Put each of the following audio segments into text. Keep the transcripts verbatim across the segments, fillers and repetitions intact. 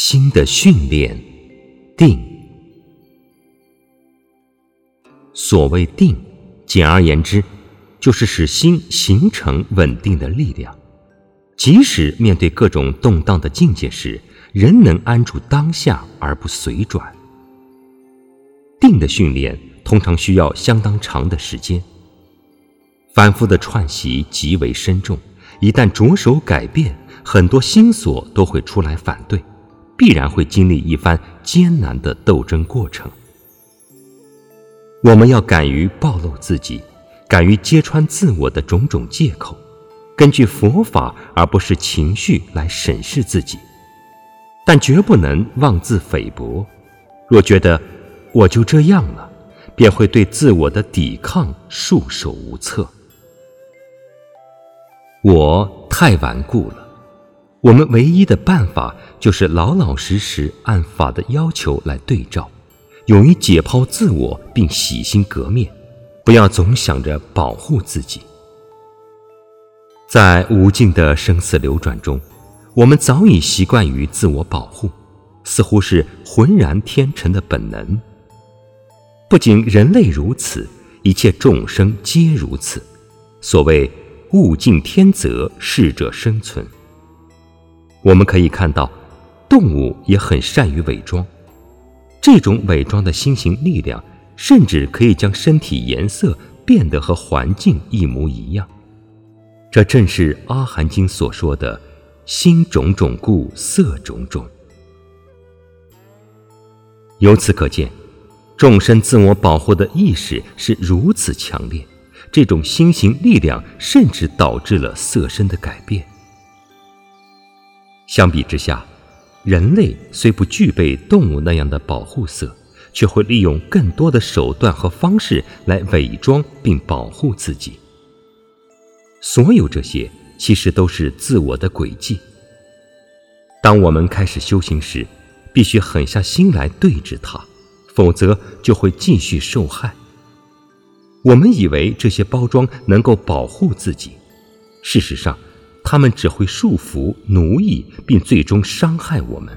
心的训练，定。所谓定，简而言之，就是使心形成稳定的力量，即使面对各种动荡的境界时，仍能安住当下而不随转。定的训练通常需要相当长的时间，反复的串习极为深重，一旦着手改变，很多心所都会出来反对，必然会经历一番艰难的斗争过程。我们要敢于暴露自己，敢于揭穿自我的种种借口，根据佛法而不是情绪来审视自己，但绝不能妄自菲薄。若觉得我就这样了，便会对自我的抵抗束手无策。我太顽固了，我们唯一的办法就是老老实实按法的要求来对照，勇于解剖自我并洗心革面，不要总想着保护自己。在无尽的生死流转中，我们早已习惯于自我保护，似乎是浑然天成的本能。不仅人类如此，一切众生皆如此。所谓物竞天择，适者生存。我们可以看到，动物也很善于伪装，这种伪装的心形力量，甚至可以将身体颜色变得和环境一模一样。这正是阿含经所说的心种种故，色种种。由此可见，众生自我保护的意识是如此强烈，这种心形力量甚至导致了色身的改变。相比之下，人类虽不具备动物那样的保护色，却会利用更多的手段和方式来伪装并保护自己。所有这些其实都是自我的诡计。当我们开始修行时，必须狠下心来对峙它，否则就会继续受害。我们以为这些包装能够保护自己，事实上它们只会束缚、奴役，并最终伤害我们。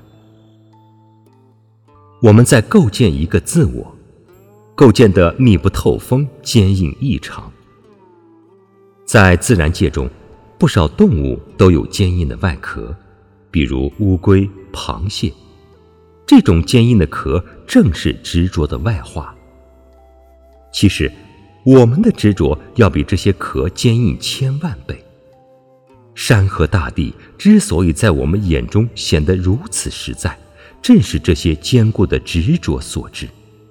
我们在构建一个自我，构建得密不透风，坚硬异常。在自然界中，不少动物都有坚硬的外壳，比如乌龟、螃蟹。这种坚硬的壳正是执着的外化。其实，我们的执着要比这些壳坚硬千万倍。山河大地之所以在我们眼中显得如此实在，正是这些坚固的执着所致。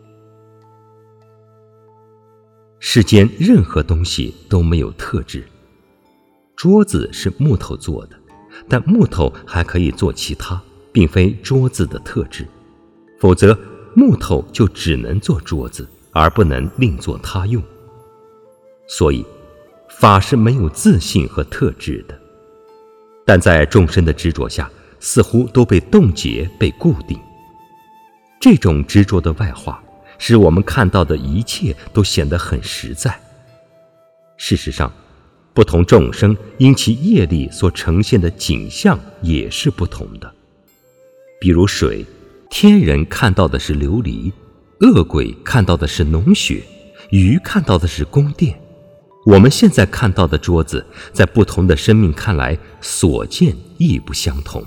世间任何东西都没有特质。桌子是木头做的，但木头还可以做其他，并非桌子的特质，否则木头就只能做桌子，而不能另作他用。所以法是没有自性和特质的，但在众生的执着下，似乎都被冻结、被固定。这种执着的外化，使我们看到的一切都显得很实在。事实上，不同众生因其业力所呈现的景象也是不同的。比如水，天人看到的是琉璃，恶鬼看到的是脓血，鱼看到的是宫殿。我们现在看到的桌子，在不同的生命看来，所见亦不相同。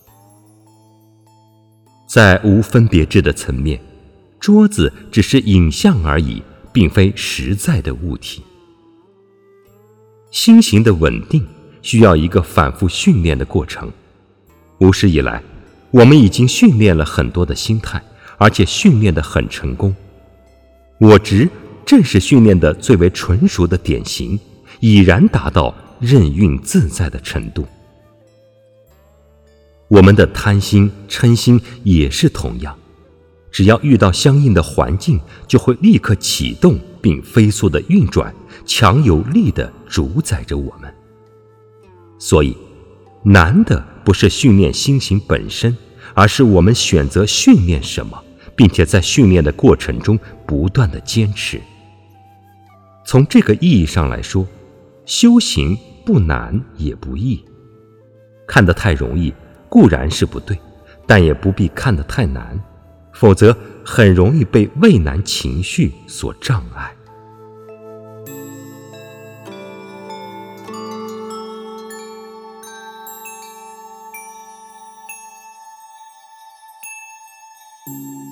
在无分别智的层面，桌子只是影像而已，并非实在的物体。心行的稳定需要一个反复训练的过程。无始以来，我们已经训练了很多的心态，而且训练得很成功。我执正是训练的最为纯熟的典型，已然达到任运自在的程度。我们的贪心、嗔心也是同样，只要遇到相应的环境，就会立刻启动并飞速地运转，强有力地主宰着我们。所以，难的不是训练心行本身，而是我们选择训练什么，并且在训练的过程中不断地坚持。从这个意义上来说，修行不难也不易。看得太容易固然是不对， 但也不必看得太难，否则很容易被畏难情绪所障碍。 嗯。